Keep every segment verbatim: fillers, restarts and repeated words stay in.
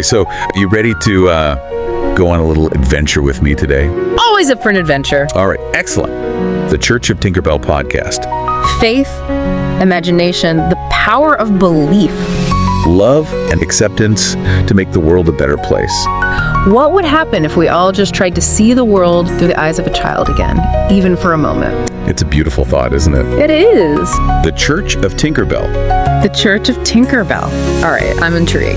Okay, so are you ready to uh, go on a little adventure with me today? Always up for an adventure. All right, excellent. The Church of Tinkerbell podcast. Faith, imagination, the power of belief. Love and acceptance to make the world a better place. What would happen if we all just tried to see the world through the eyes of a child again, even for a moment? It's a beautiful thought, isn't it? It is. The Church of Tinkerbell. The Church of Tinkerbell. All right, I'm intrigued.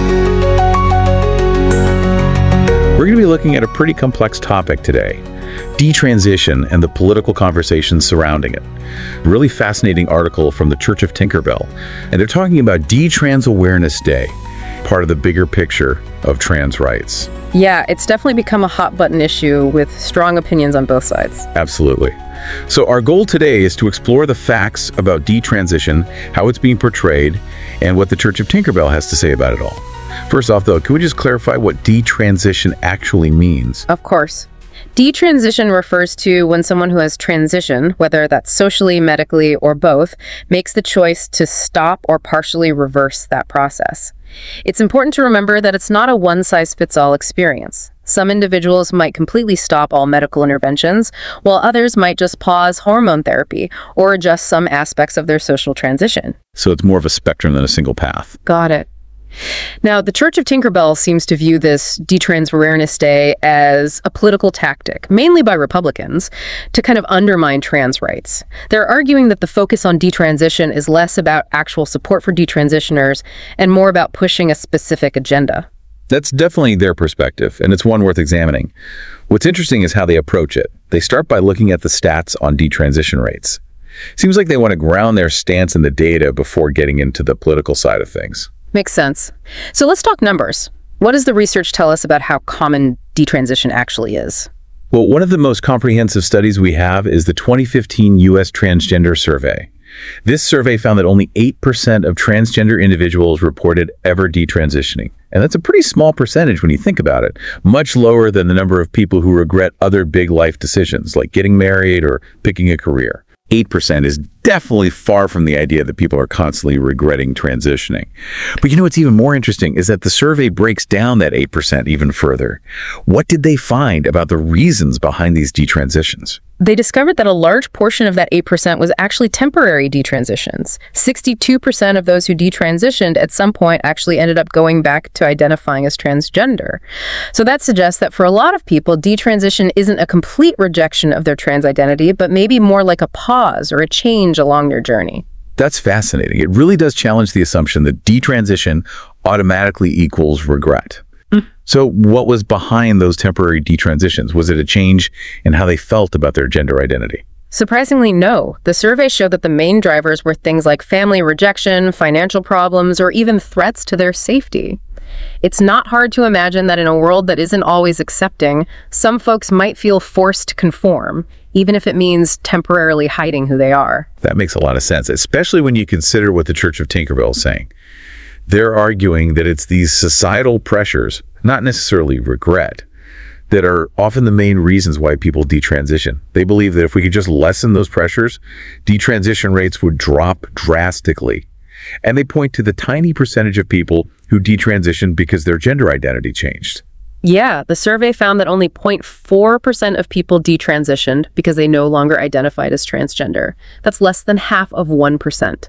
We're going to be looking at a pretty complex topic today. Detransition and the political conversations surrounding it. A really fascinating article from the Church of Tinkerbell. And they're talking about D-Trans Awareness Day, part of the bigger picture of trans rights. Yeah, it's definitely become a hot button issue with strong opinions on both sides. Absolutely. So our goal today is to explore the facts about detransition, how it's being portrayed, and what the Church of Tinkerbell has to say about it all. First off, though, can we just clarify what detransition actually means? Of course. Detransition refers to when someone who has transitioned, whether that's socially, medically, or both, makes the choice to stop or partially reverse that process. It's important to remember that it's not a one-size-fits-all experience. Some individuals might completely stop all medical interventions, while others might just pause hormone therapy or adjust some aspects of their social transition. So it's more of a spectrum than a single path. Got it. Now, the Church of Tinkerbell seems to view this D-Trans Awareness Day as a political tactic, mainly by Republicans, to kind of undermine trans rights. They're arguing that the focus on detransition is less about actual support for detransitioners and more about pushing a specific agenda. That's definitely their perspective, and it's one worth examining. What's interesting is how they approach it. They start by looking at the stats on detransition rates. Seems like they want to ground their stance in the data before getting into the political side of things. Makes sense. So let's talk numbers. What does the research tell us about how common detransition actually is? Well, one of the most comprehensive studies we have is the twenty fifteen U S Transgender Survey. This survey found that only eight percent of transgender individuals reported ever detransitioning. And that's a pretty small percentage when you think about it, much lower than the number of people who regret other big life decisions, like getting married or picking a career. eight percent is definitely far from the idea that people are constantly regretting transitioning. But you know what's even more interesting is that the survey breaks down that eight percent even further. What did they find about the reasons behind these detransitions? They discovered that a large portion of that eight percent was actually temporary detransitions. sixty-two percent of those who detransitioned at some point actually ended up going back to identifying as transgender. So that suggests that for a lot of people, detransition isn't a complete rejection of their trans identity, but maybe more like a pause or a change along their journey. That's fascinating. It really does challenge the assumption that detransition automatically equals regret. So what was behind those temporary detransitions? Was it a change in how they felt about their gender identity? Surprisingly, no. The survey showed that the main drivers were things like family rejection, financial problems, or even threats to their safety. It's not hard to imagine that in a world that isn't always accepting, some folks might feel forced to conform, even if it means temporarily hiding who they are. That makes a lot of sense, especially when you consider what the Church of Tinkerbell is saying. They're arguing that it's these societal pressures, not necessarily regret, that are often the main reasons why people detransition. They believe that if we could just lessen those pressures, detransition rates would drop drastically. And they point to the tiny percentage of people who detransitioned because their gender identity changed. Yeah, the survey found that only zero point four percent of people detransitioned because they no longer identified as transgender. That's less than half of one percent.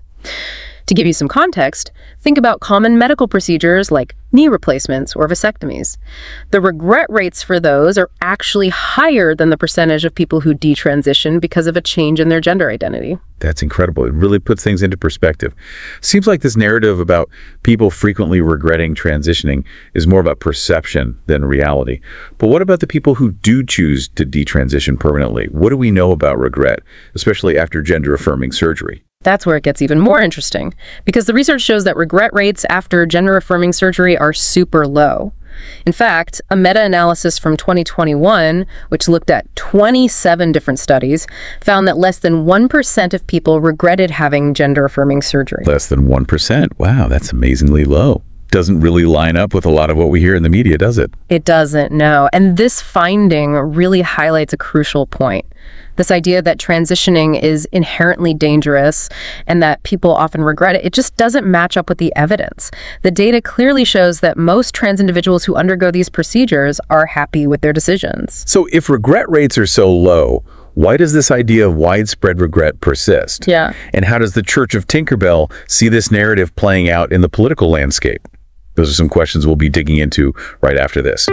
To give you some context, think about common medical procedures like knee replacements or vasectomies. The regret rates for those are actually higher than the percentage of people who detransition because of a change in their gender identity. That's incredible. It really puts things into perspective. Seems like this narrative about people frequently regretting transitioning is more about perception than reality. But what about the people who do choose to detransition permanently? What do we know about regret, especially after gender-affirming surgery? That's where it gets even more interesting, because the research shows that regret rates after gender-affirming surgery are super low. In fact, a meta-analysis from twenty twenty-one, which looked at twenty-seven different studies, found that less than one percent of people regretted having gender-affirming surgery. Less than one percent. Wow, that's amazingly low. doesn't really line up with a lot of what we hear in the media, does it? It doesn't, no. And this finding really highlights a crucial point. This idea that transitioning is inherently dangerous and that people often regret it, it just doesn't match up with the evidence. The data clearly shows that most trans individuals who undergo these procedures are happy with their decisions. So if regret rates are so low, why does this idea of widespread regret persist? Yeah. And how does the Church of Tinkerbell see this narrative playing out in the political landscape? Those are some questions we'll be digging into right after this.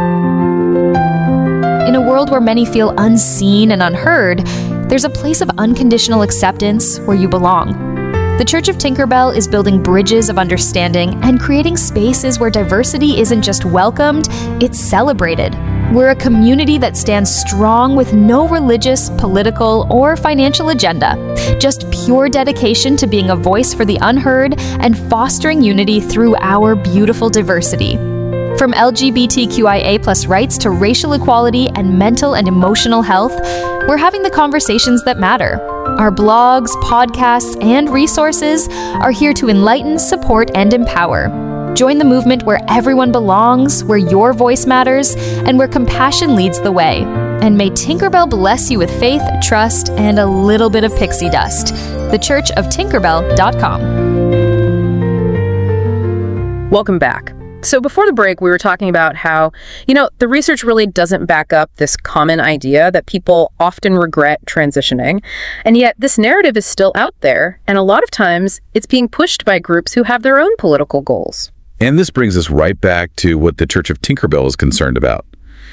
In a world where many feel unseen and unheard, there's a place of unconditional acceptance where you belong. The Church of Tinkerbell is building bridges of understanding and creating spaces where diversity isn't just welcomed, it's celebrated. We're a community that stands strong with no religious, political, or financial agenda, just pure dedication to being a voice for the unheard and fostering unity through our beautiful diversity. From L G B T Q I A plus rights to racial equality and mental and emotional health, we're having the conversations that matter. Our blogs, podcasts, and resources are here to enlighten, support, and empower. Join the movement where everyone belongs, where your voice matters, and where compassion leads the way. And may Tinkerbell bless you with faith, trust, and a little bit of pixie dust. the church of tinkerbell dot com. Welcome back. So before the break, we were talking about how, you know, the research really doesn't back up this common idea that people often regret transitioning. And yet this narrative is still out there. And a lot of times it's being pushed by groups who have their own political goals. And this brings us right back to what the Church of Tinkerbell is concerned about.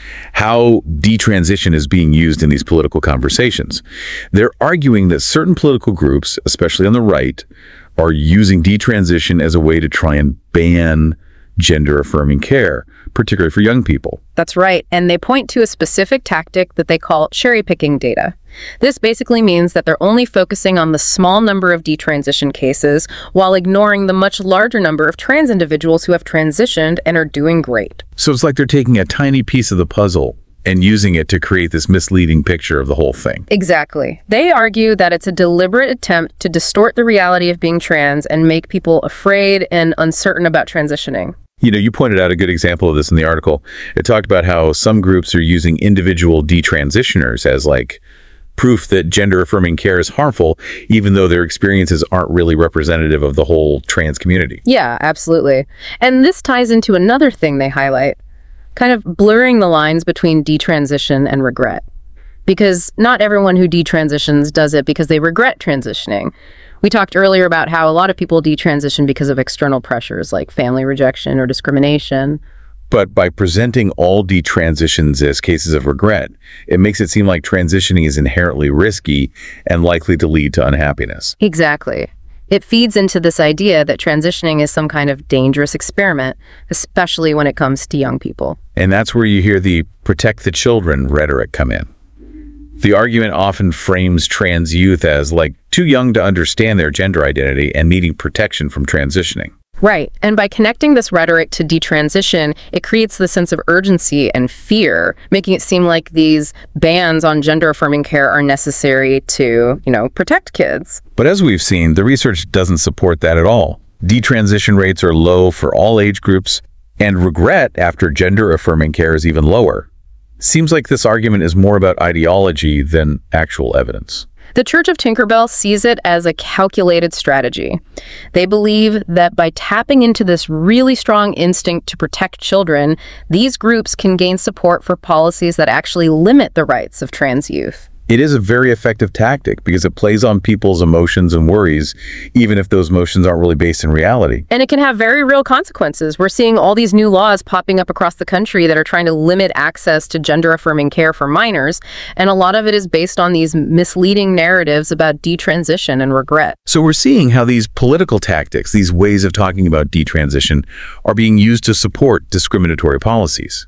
How detransition is being used in these political conversations. They're arguing that certain political groups, especially on the right, are using detransition as a way to try and ban gender-affirming care, particularly for young people. That's right, and they point to a specific tactic that they call cherry-picking data. This basically means that they're only focusing on the small number of detransition cases while ignoring the much larger number of trans individuals who have transitioned and are doing great. So it's like they're taking a tiny piece of the puzzle and using it to create this misleading picture of the whole thing. Exactly. They argue that it's a deliberate attempt to distort the reality of being trans and make people afraid and uncertain about transitioning. You know, you pointed out a good example of this in the article. It talked about how some groups are using individual detransitioners as like proof that gender-affirming care is harmful, even though their experiences aren't really representative of the whole trans community. Yeah, absolutely. And this ties into another thing they highlight, kind of blurring the lines between detransition and regret. Because not everyone who detransitions does it because they regret transitioning. We talked earlier about how a lot of people detransition because of external pressures like family rejection or discrimination. But by presenting all detransitions as cases of regret, it makes it seem like transitioning is inherently risky and likely to lead to unhappiness. Exactly. It feeds into this idea that transitioning is some kind of dangerous experiment, especially when it comes to young people. And that's where you hear the protect the children rhetoric come in. The argument often frames trans youth as like too young to understand their gender identity and needing protection from transitioning. Right. And by connecting this rhetoric to detransition, it creates the sense of urgency and fear, making it seem like these bans on gender-affirming care are necessary to, you know, protect kids. But as we've seen, the research doesn't support that at all. Detransition rates are low for all age groups, and regret after gender-affirming care is even lower. Seems like this argument is more about ideology than actual evidence. The Church of Tinkerbell sees it as a calculated strategy. They believe that by tapping into this really strong instinct to protect children, these groups can gain support for policies that actually limit the rights of trans youth. It is a very effective tactic because it plays on people's emotions and worries, even if those emotions aren't really based in reality. And it can have very real consequences. We're seeing all these new laws popping up across the country that are trying to limit access to gender-affirming care for minors, and a lot of it is based on these misleading narratives about detransition and regret. So we're seeing how these political tactics, these ways of talking about detransition, are being used to support discriminatory policies.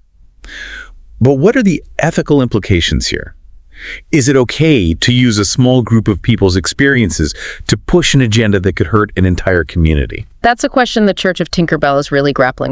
But what are the ethical implications here? Is it okay to use a small group of people's experiences to push an agenda that could hurt an entire community? That's a question the Church of Tinkerbell is really grappling with.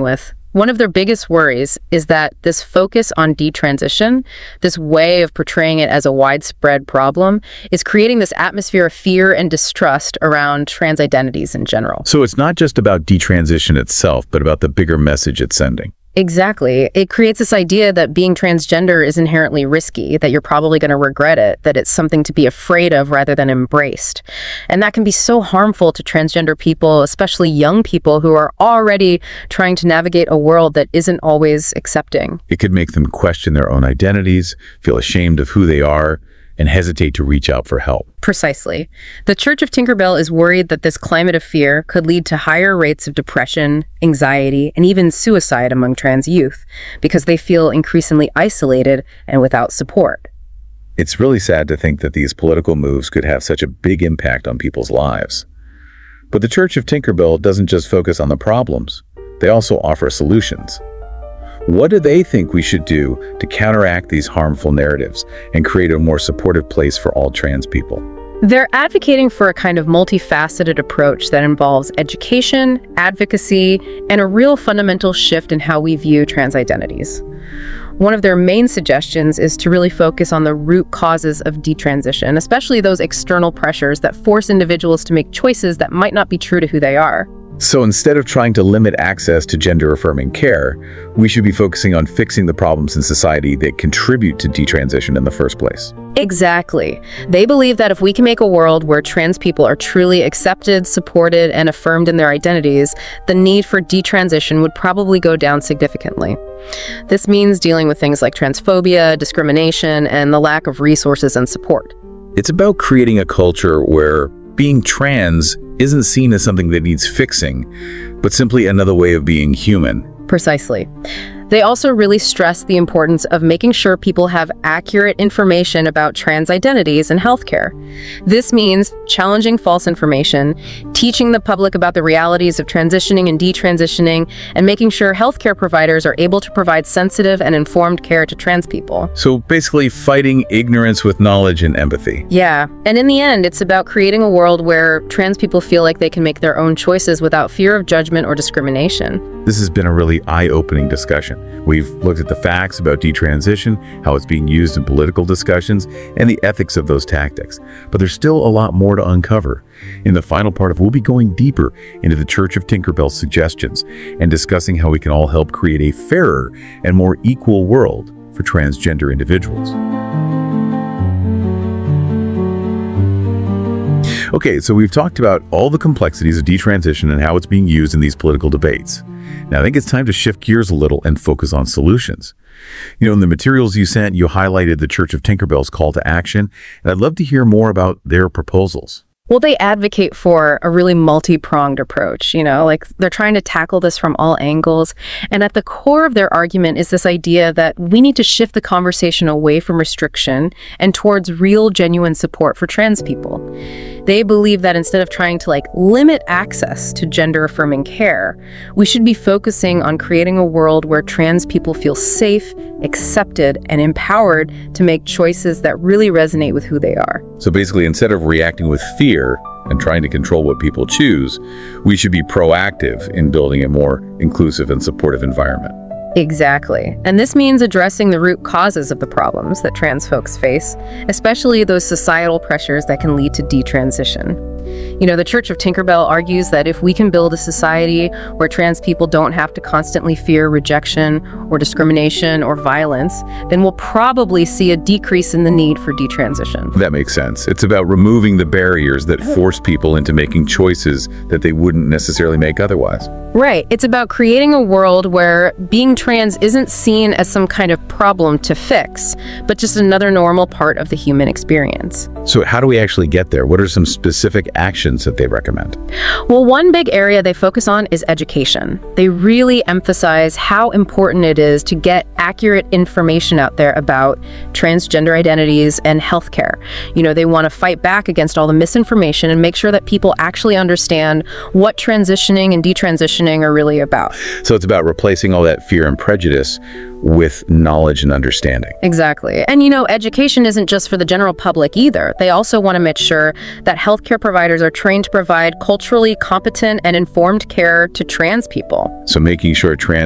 One of their biggest worries is that this focus on detransition, this way of portraying it as a widespread problem, is creating this atmosphere of fear and distrust around trans identities in general. So it's not just about detransition itself, but about the bigger message it's sending. Exactly. It creates this idea that being transgender is inherently risky, that you're probably going to regret it, that it's something to be afraid of rather than embraced. And that can be so harmful to transgender people, especially young people who are already trying to navigate a world that isn't always accepting. It could make them question their own identities, feel ashamed of who they are, and hesitate to reach out for help. Precisely. The Church of Tinker Bell is worried that this climate of fear could lead to higher rates of depression, anxiety, and even suicide among trans youth, because they feel increasingly isolated and without support. It's really sad to think that these political moves could have such a big impact on people's lives. But the Church of Tinker Bell doesn't just focus on the problems, they also offer solutions. What do they think we should do to counteract these harmful narratives and create a more supportive place for all trans people? They're advocating for a kind of multifaceted approach that involves education, advocacy, and a real fundamental shift in how we view trans identities. One of their main suggestions is to really focus on the root causes of detransition, especially those external pressures that force individuals to make choices that might not be true to who they are. So instead of trying to limit access to gender-affirming care, we should be focusing on fixing the problems in society that contribute to detransition in the first place. Exactly. They believe that if we can make a world where trans people are truly accepted, supported, and affirmed in their identities, the need for detransition would probably go down significantly. This means dealing with things like transphobia, discrimination, and the lack of resources and support. It's about creating a culture where being trans isn't seen as something that needs fixing, but simply another way of being human. Precisely. They also really stress the importance of making sure people have accurate information about trans identities and healthcare. This means challenging false information, teaching the public about the realities of transitioning and detransitioning, and making sure healthcare providers are able to provide sensitive and informed care to trans people. So basically fighting ignorance with knowledge and empathy. Yeah, and in the end, it's about creating a world where trans people feel like they can make their own choices without fear of judgment or discrimination. This has been a really eye-opening discussion. We've looked at the facts about detransition, how it's being used in political discussions, and the ethics of those tactics. But there's still a lot more to uncover. In the final part of, we'll be going deeper into the Church of Tinker Bell's suggestions and discussing how we can all help create a fairer and more equal world for transgender individuals. Okay, so we've talked about all the complexities of detransition and how it's being used in these political debates. Now, I think it's time to shift gears a little and focus on solutions. You know, in the materials you sent, you highlighted the Church of Tinker Bell's call to action, and I'd love to hear more about their proposals. Well, they advocate for a really multi-pronged approach, you know, like they're trying to tackle this from all angles. And at the core of their argument is this idea that we need to shift the conversation away from restriction and towards real, genuine support for trans people. They believe that instead of trying to like limit access to gender-affirming care, we should be focusing on creating a world where trans people feel safe, accepted, and empowered to make choices that really resonate with who they are. So basically, instead of reacting with fear and trying to control what people choose, we should be proactive in building a more inclusive and supportive environment. Exactly. And this means addressing the root causes of the problems that trans folks face, especially those societal pressures that can lead to detransition. You know, the Church of Tinker Bell argues that if we can build a society where trans people don't have to constantly fear rejection or discrimination or violence, then we'll probably see a decrease in the need for detransition. That makes sense. It's about removing the barriers that force people into making choices that they wouldn't necessarily make otherwise. Right. It's about creating a world where being trans isn't seen as some kind of problem to fix, but just another normal part of the human experience. So how do we actually get there? What are some specific actions that they recommend? Well, one big area they focus on is education. They really emphasize how important it is to get accurate information out there about transgender identities and healthcare. You know, they want to fight back against all the misinformation and make sure that people actually understand what transitioning and detransitioning are really about. So it's about replacing all that fear and prejudice with knowledge and understanding. Exactly. And you know, education isn't just for the general public either. They also want to make sure that healthcare providers are trained to provide culturally competent and informed care to trans people. So making sure trans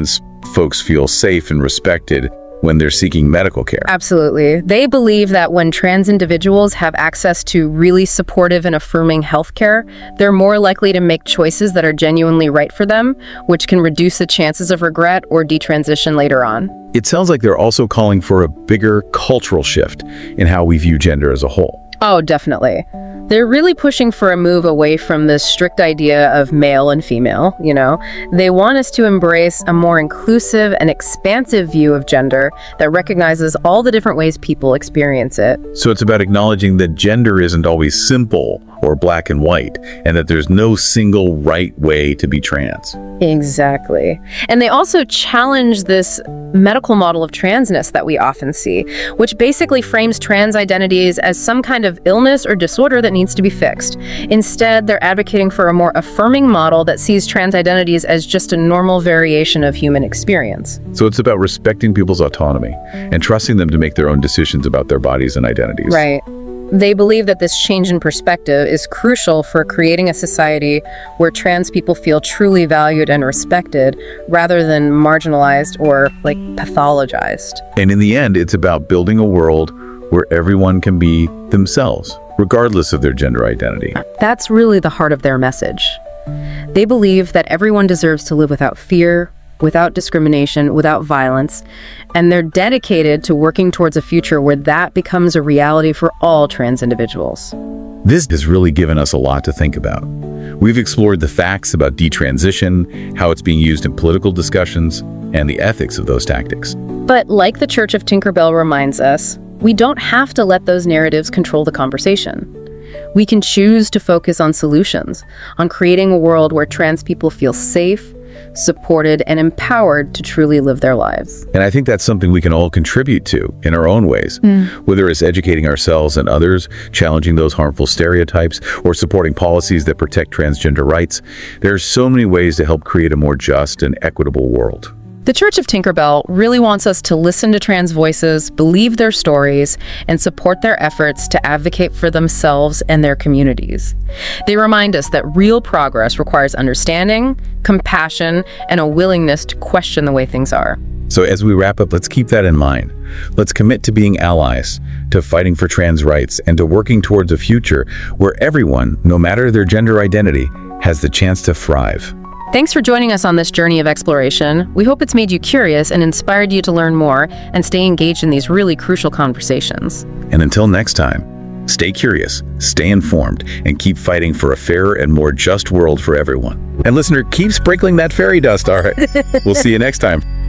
folks feel safe and respected when they're seeking medical care. Absolutely. They believe that when trans individuals have access to really supportive and affirming healthcare, they're more likely to make choices that are genuinely right for them, which can reduce the chances of regret or detransition later on. It sounds like they're also calling for a bigger cultural shift in how we view gender as a whole. Oh, definitely. They're really pushing for a move away from this strict idea of male and female, you know. They want us to embrace a more inclusive and expansive view of gender that recognizes all the different ways people experience it. So it's about acknowledging that gender isn't always simple or black and white, and that there's no single right way to be trans. Exactly. And they also challenge this medical model of transness that we often see, which basically frames trans identities as some kind of illness or disorder that needs to be fixed. Instead, they're advocating for a more affirming model that sees trans identities as just a normal variation of human experience. So it's about respecting people's autonomy and trusting them to make their own decisions about their bodies and identities. Right. They believe that this change in perspective is crucial for creating a society where trans people feel truly valued and respected, rather than marginalized or, like, pathologized. And in the end, it's about building a world where everyone can be themselves, regardless of their gender identity. That's really the heart of their message. They believe that everyone deserves to live without fear, without discrimination, without violence, and they're dedicated to working towards a future where that becomes a reality for all trans individuals. This has really given us a lot to think about. We've explored the facts about detransition, how it's being used in political discussions, and the ethics of those tactics. But like the Church of Tinkerbell reminds us, we don't have to let those narratives control the conversation. We can choose to focus on solutions, on creating a world where trans people feel safe, supported, and empowered to truly live their lives. And I think that's something we can all contribute to in our own ways, mm. whether it's educating ourselves and others, challenging those harmful stereotypes, or supporting policies that protect transgender rights. There are so many ways to help create a more just and equitable world. The Church of Tinkerbell really wants us to listen to trans voices, believe their stories, and support their efforts to advocate for themselves and their communities. They remind us that real progress requires understanding, compassion, and a willingness to question the way things are. So as we wrap up, let's keep that in mind. Let's commit to being allies, to fighting for trans rights, and to working towards a future where everyone, no matter their gender identity, has the chance to thrive. Thanks for joining us on this journey of exploration. We hope it's made you curious and inspired you to learn more and stay engaged in these really crucial conversations. And until next time, stay curious, stay informed, and keep fighting for a fairer and more just world for everyone. And listener, keep sprinkling that fairy dust, all right? We'll see you next time.